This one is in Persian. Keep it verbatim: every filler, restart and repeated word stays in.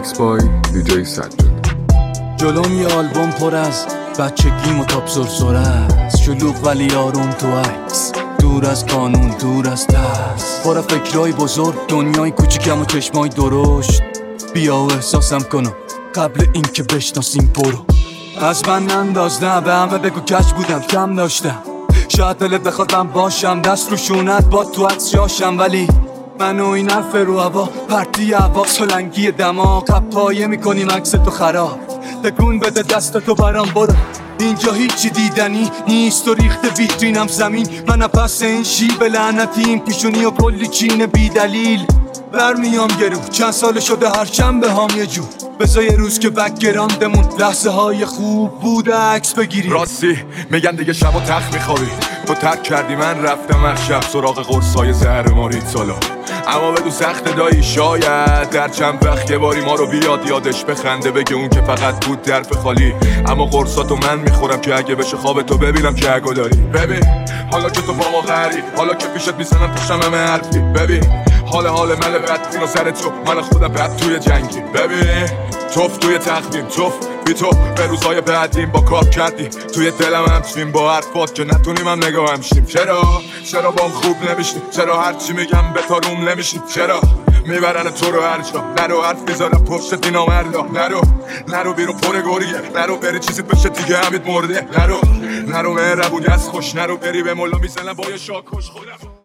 میکس بای دیجی سجاد. جلوم یه آلبوم پر از بچگیم و تاپ سرسره است، شلوغ ولی آروم تو عکس، دور از قانون دور از ترس، پر از فکرای بزرگ، دنیای کوچیکم و چشمای درشت. بیا و احساسم کنم قبل این که بشناسیم برو. از من ننداز نه به همه بگو کش بودم کم داشتم، شاید دلت بخواد من باشم دست رو شونت با تو عکس جاشم، ولی من و این حرف رو هوا پرتی هوا سلنگی دماغ پایه میکنیم عکس تو خراب. تکون بده دست تو برام برو، اینجا هیچی دیدنی نیست و ریخته ویترینم زمین. من پس این شیب لعنتی این پیشونی و کلی چین بی دلیل برمیام گرو. چند سال شده هر شنبه هام یه جو بذار یه روز که بکگراندمون لحظه های خوب بوده عکس بگیری. راستی میگن دیگه شب و تخت میخوابی، تو ترک کردی من رفتم هر شب سراغ قرصای زهر مارید سالا. اما بدون سخت دایی شاید در چند وقت یه باری ما رو بیاد یادش بخنده بگه اون که فقط بود درف خالی. اما قرصاتو من میخورم که اگه بشه خواب تو ببینم که اگه داری. ببین حالا که تو با ما غری، حالا که پیشت میزنم تو شمم حرفی. ببین حال حال مل بدبین و سر تو من خودم بد توی جنگی. ببین توف توی تقدیم توف بی تو به روزای بعدیم با کار کردی توی دلم همچنین با حرفات که نتونیم هم نگاه همشیم. چرا چرا بام خوب نمیشنی؟ چرا هرچی میگم به تاروم نمیشنی؟ چرا میبرن تو رو هر جا؟ نرو حرف میذارم پشت دینا مردا، نرو نرو بیرون پر گریه، نرو بری چیزی بشه دیگه همید مرده، نرو نرو مهربونی از خوش، نرو بری به مولا میزنم با یه شاکش خودم.